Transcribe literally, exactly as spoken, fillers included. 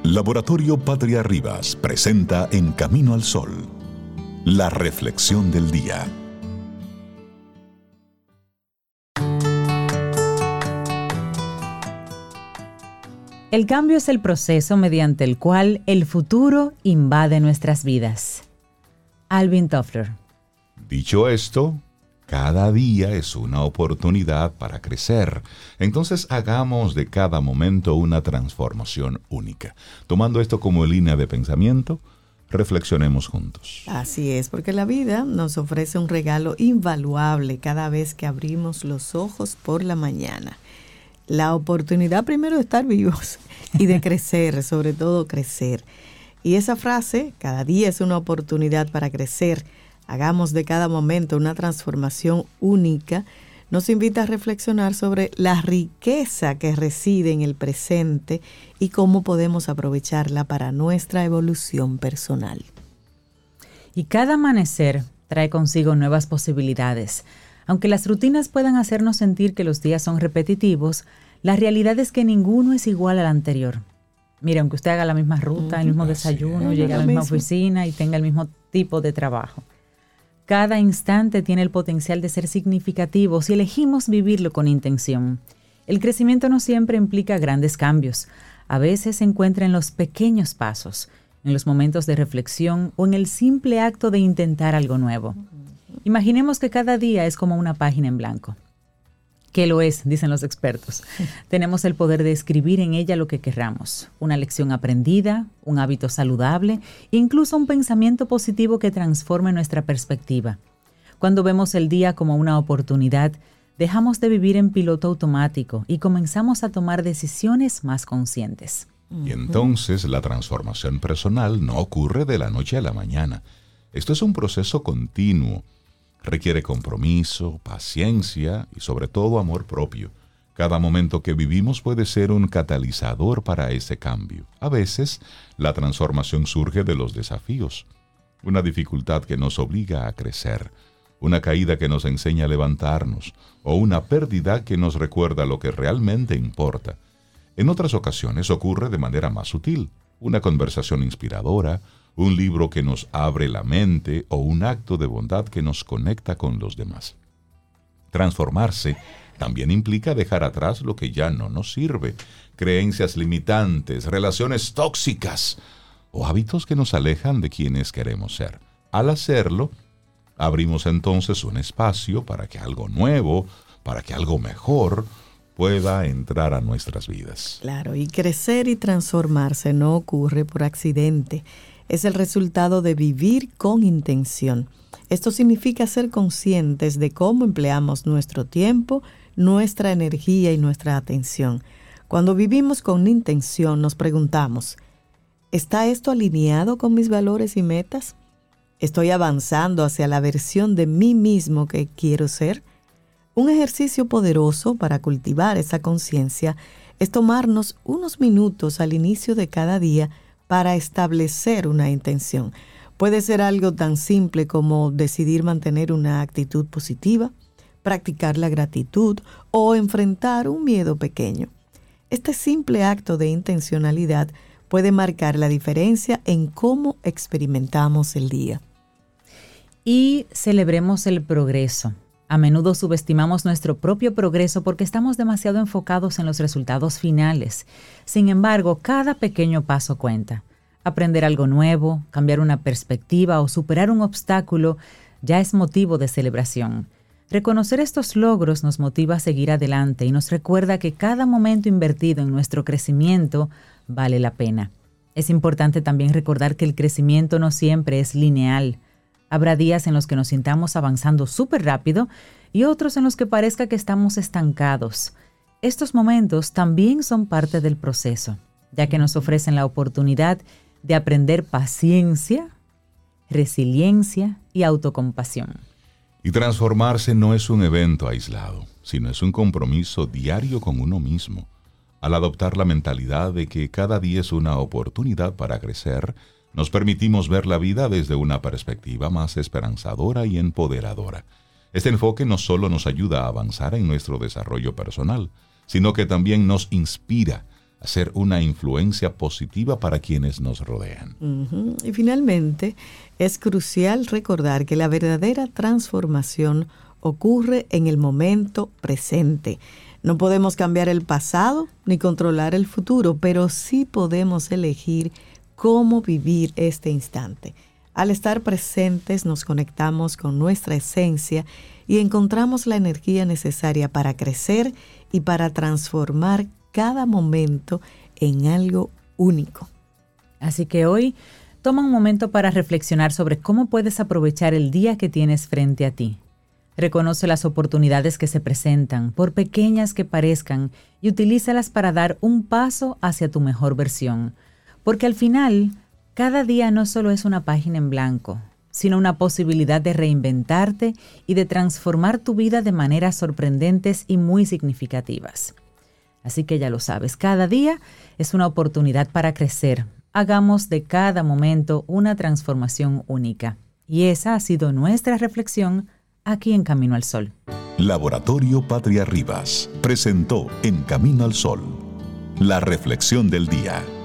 Laboratorio Patria Rivas presenta En Camino al Sol, la reflexión del día. El cambio es el proceso mediante el cual el futuro invade nuestras vidas. Alvin Toffler. Dicho esto, cada día es una oportunidad para crecer. Entonces hagamos de cada momento una transformación única. Tomando esto como línea de pensamiento, reflexionemos juntos. Así es, porque la vida nos ofrece un regalo invaluable cada vez que abrimos los ojos por la mañana. La oportunidad primero de estar vivos y de crecer, sobre todo crecer. Y esa frase, cada día es una oportunidad para crecer, hagamos de cada momento una transformación única, nos invita a reflexionar sobre la riqueza que reside en el presente y cómo podemos aprovecharla para nuestra evolución personal. Y cada amanecer trae consigo nuevas posibilidades. Aunque las rutinas puedan hacernos sentir que los días son repetitivos, la realidad es que ninguno es igual al anterior. Mira, aunque usted haga la misma ruta, el mismo desayuno, llegue a la misma oficina y tenga el mismo tipo de trabajo. Cada instante tiene el potencial de ser significativo si elegimos vivirlo con intención. El crecimiento no siempre implica grandes cambios. A veces se encuentra en los pequeños pasos, en los momentos de reflexión o en el simple acto de intentar algo nuevo. Imaginemos que cada día es como una página en blanco. ¿Qué lo es?, dicen los expertos. Tenemos el poder de escribir en ella lo que querramos, una lección aprendida, un hábito saludable, incluso un pensamiento positivo que transforme nuestra perspectiva. Cuando vemos el día como una oportunidad, dejamos de vivir en piloto automático y comenzamos a tomar decisiones más conscientes. Y entonces la transformación personal no ocurre de la noche a la mañana. Esto es un proceso continuo. Requiere compromiso, paciencia y sobre todo amor propio. Cada momento que vivimos puede ser un catalizador para ese cambio. A veces, la transformación surge de los desafíos. Una dificultad que nos obliga a crecer, una caída que nos enseña a levantarnos, o una pérdida que nos recuerda lo que realmente importa. En otras ocasiones ocurre de manera más sutil, una conversación inspiradora, un libro que nos abre la mente o un acto de bondad que nos conecta con los demás. Transformarse también implica dejar atrás lo que ya no nos sirve, creencias limitantes, relaciones tóxicas o hábitos que nos alejan de quienes queremos ser. Al hacerlo, abrimos entonces un espacio para que algo nuevo, para que algo mejor pueda entrar a nuestras vidas. Claro, y crecer y transformarse no ocurre por accidente. Es el resultado de vivir con intención. Esto significa ser conscientes de cómo empleamos nuestro tiempo, nuestra energía y nuestra atención. Cuando vivimos con intención, nos preguntamos, ¿está esto alineado con mis valores y metas? ¿Estoy avanzando hacia la versión de mí mismo que quiero ser? Un ejercicio poderoso para cultivar esa conciencia es tomarnos unos minutos al inicio de cada día para establecer una intención. Puede ser algo tan simple como decidir mantener una actitud positiva, practicar la gratitud o enfrentar un miedo pequeño. Este simple acto de intencionalidad puede marcar la diferencia en cómo experimentamos el día. Y celebremos el progreso. A menudo subestimamos nuestro propio progreso porque estamos demasiado enfocados en los resultados finales. Sin embargo, cada pequeño paso cuenta. Aprender algo nuevo, cambiar una perspectiva o superar un obstáculo ya es motivo de celebración. Reconocer estos logros nos motiva a seguir adelante y nos recuerda que cada momento invertido en nuestro crecimiento vale la pena. Es importante también recordar que el crecimiento no siempre es lineal. Habrá días en los que nos sintamos avanzando súper rápido y otros en los que parezca que estamos estancados. Estos momentos también son parte del proceso, ya que nos ofrecen la oportunidad de aprender paciencia, resiliencia y autocompasión. Y transformarse no es un evento aislado, sino es un compromiso diario con uno mismo. Al adoptar la mentalidad de que cada día es una oportunidad para crecer, nos permitimos ver la vida desde una perspectiva más esperanzadora y empoderadora. Este enfoque no solo nos ayuda a avanzar en nuestro desarrollo personal, sino que también nos inspira a ser una influencia positiva para quienes nos rodean. Uh-huh. Y finalmente, es crucial recordar que la verdadera transformación ocurre en el momento presente. No podemos cambiar el pasado ni controlar el futuro, pero sí podemos elegir cómo vivir este instante. Al estar presentes nos conectamos con nuestra esencia y encontramos la energía necesaria para crecer y para transformar cada momento en algo único. Así que hoy toma un momento para reflexionar sobre cómo puedes aprovechar el día que tienes frente a ti. Reconoce las oportunidades que se presentan, por pequeñas que parezcan, y utilízalas para dar un paso hacia tu mejor versión. Porque al final, cada día no solo es una página en blanco, sino una posibilidad de reinventarte y de transformar tu vida de maneras sorprendentes y muy significativas. Así que ya lo sabes, cada día es una oportunidad para crecer. Hagamos de cada momento una transformación única. Y esa ha sido nuestra reflexión aquí en Camino al Sol. Laboratorio Patria Rivas presentó En Camino al Sol, la reflexión del día.